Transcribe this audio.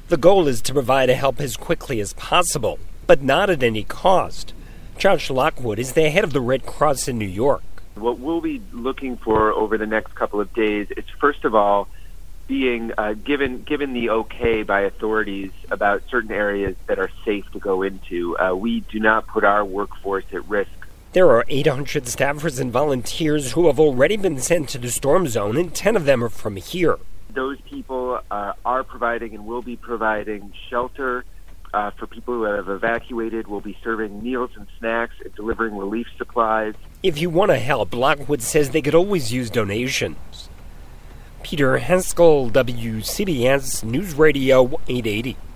The goal is to provide help as quickly as possible, but not at any cost. Josh Lockwood is the head of the Red Cross in New York. What we'll be looking for over the next couple of days is, first of all, being given the okay by authorities about certain areas that are safe to go into. We do not put our workforce at risk. There are 800 staffers and volunteers who have already been sent to the storm zone, and 10 of them are from here. Those people are providing and will be providing shelter for people who have evacuated. We'll be serving meals and snacks and delivering relief supplies. If you want to help, Lockwood says they could always use donations. Peter Haskell, WCBS News Radio 880.